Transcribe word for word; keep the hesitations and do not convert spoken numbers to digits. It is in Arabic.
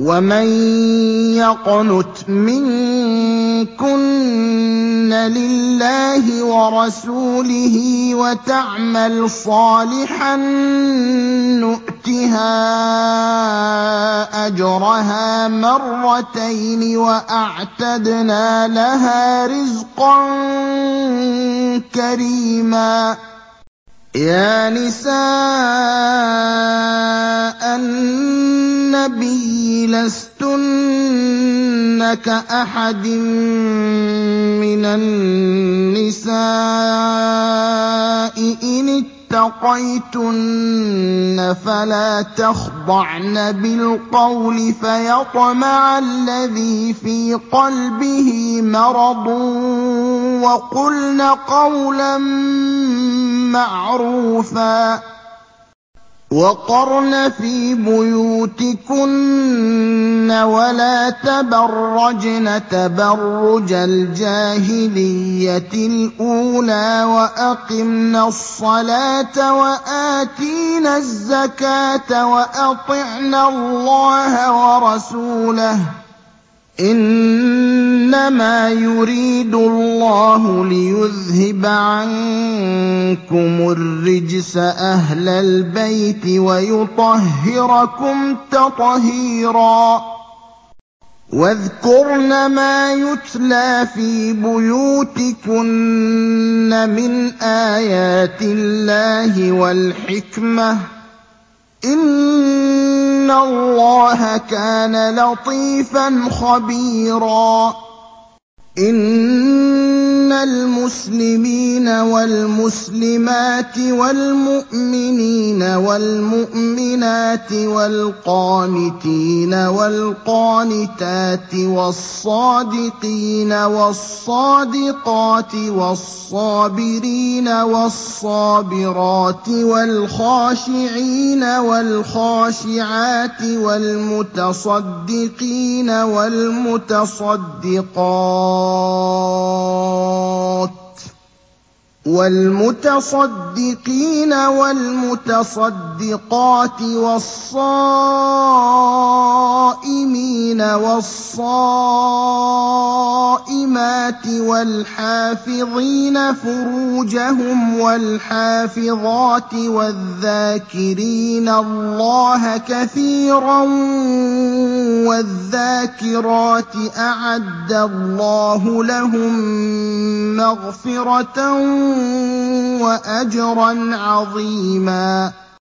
وَمَن يَقْنُتْ مِنكُنَّ لِلَّهِ وَرَسُولِهِ وَتَعْمَلْ صَالِحًا نُّؤْتِهَا أَجْرَهَا مَرَّتَيْنِ وَأَعْتَدْنَا لَهَا رِزْقًا كَرِيمًا. يَا نِسَاءَ النَّبِيِّ لَسْتُنَّ كَأَحَدٍ مِّنَ النِّسَاءِ إِنِ اتَّقَيْتُنَّ فَلَا تَخْضَعْنَ بِالْقَوْلِ فَيَطْمَعَ الَّذِي فِي قَلْبِهِ مَرَضٌ وَقُلْنَ قَوْلًا مَّعْرُوفًا. وَقَرْنَ فِي بُيُوتِكُنَّ وَلَا تَبَرَّجْنَ تَبَرُّجَ الْجَاهِلِيَّةِ الْأُولَىٰ وَأَقِمْنَ الصَّلَاةَ وَآتِينَ الزَّكَاةَ وَأَطِعْنَ اللَّهَ وَرَسُولَهُ ۚ إِنَّمَا يُرِيدُ اللَّهُ لِيُذْهِبَ عَنكُمُ الرِّجْسَ أَهْلَ الْبَيْتِ وَيُطَهِّرَكُمْ تَطْهِيرًا. وَاذْكُرْنَ مَا يُتْلَىٰ فِي بُيُوتِكُنَّ مِنْ آيَاتِ اللَّهِ وَالْحِكْمَةِ ۚ إِنَّ اللَّهَ كَانَ لَطِيفًا خَبِيرًا. إِنَّ الْمُسْلِمِينَ وَالْمُسْلِمَاتِ وَالْمُؤْمِنِينَ وَالْمُؤْمِنَاتِ وَالْقَانِتِينَ وَالْقَانِتَاتِ وَالصَّادِقِينَ وَالصَّادِقَاتِ وَالصَّابِرِينَ وَالصَّابِرَاتِ وَالْخَاشِعِينَ وَالْخَاشِعَاتِ وَالْمُتَصَدِّقِينَ وَالْمُتَصَدِّقَاتِ وَالْمُتَصَدِّقِينَ وَالْمُتَصَدِّقَاتِ وَالصَّائِمِينَ وَالصَّائِمَاتِ وَالْحَافِظِينَ فُرُوجَهُمْ وَالْحَافِظَاتِ وَالذَّاكِرِينَ اللَّهَ كَثِيرًا وَالذَّاكِرَاتِ أَعَدَّ اللَّهُ لَهُم مَّغْفِرَةً وَأَجْرًا عَظِيمًا.